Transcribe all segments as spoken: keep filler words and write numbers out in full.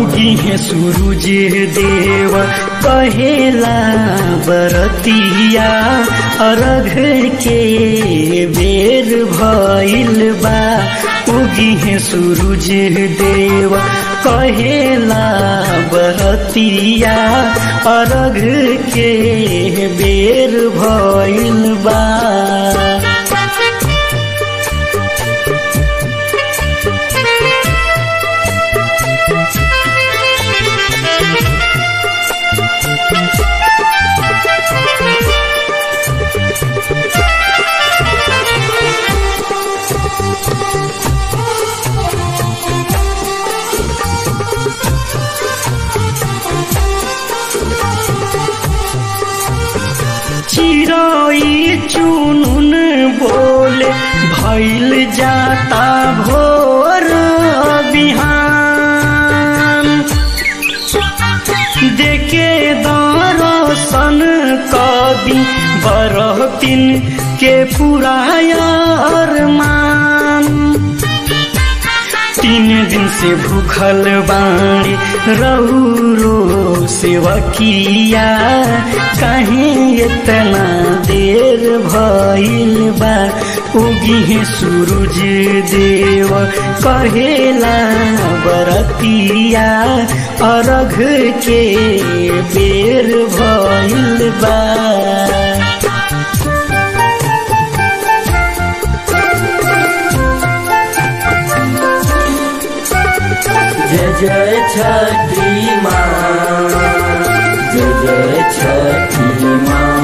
उगी है सूरज देव कहेला बरतिया अर्घ के बेर भइल बा। उगी है सूरज देव कहेला बरतिया अर्घ के बेर भइल बा। चिरई चुनुन बोले भइल जाता भोर बिहान। देखे दर्शन कवि बरहतिन के पुराया अरमान। तीन दिन से भूखल बाणी रहुरो सेवकिया काहे इतना देर भइल बा। उगी है सूरज देव कहेला बरतिया अर्घ के बेर भइल बा। जय जय छठी माँ, जय जय छठी माँ।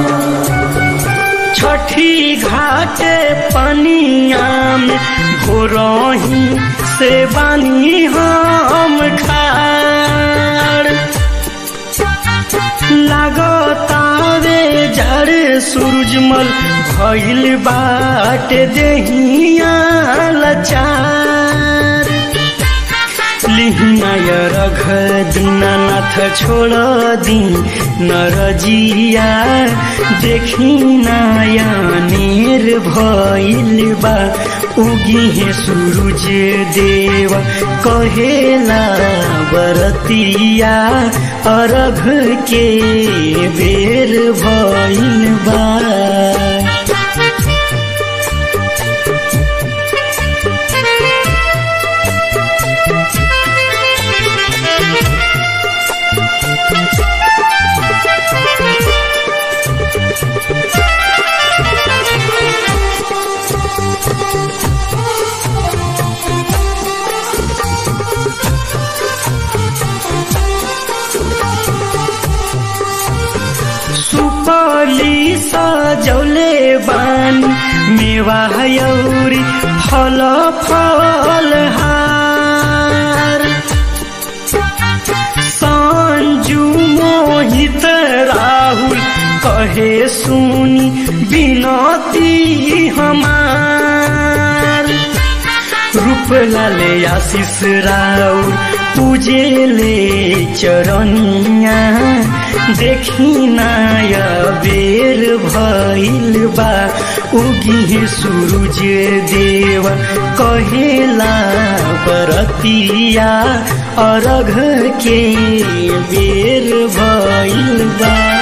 छठी घाटे पनिया में घोरही से बानी हम खाड़। लागतावे जड़ सूरजमल भइल बाटे देहिया लाचार। लिहिना रघ दीनानाथ छोड़ दी नरजिया देखी नयनेर भइल बा। उगी है सूरज देव कहेला बरतिया अर्घ के बेर भइल बा। सुपली सजौले बानी मेवा यौरी फल फल हार। संजू मोहित राहुल कहे सुनी बिनती हमार। रूपलाले आशीष राउर पूजेले चरनिया देखी नाय बेर भइल बा। उगी है सूरज देव कहेला बरतिया अर्घ के बेर भइल बा।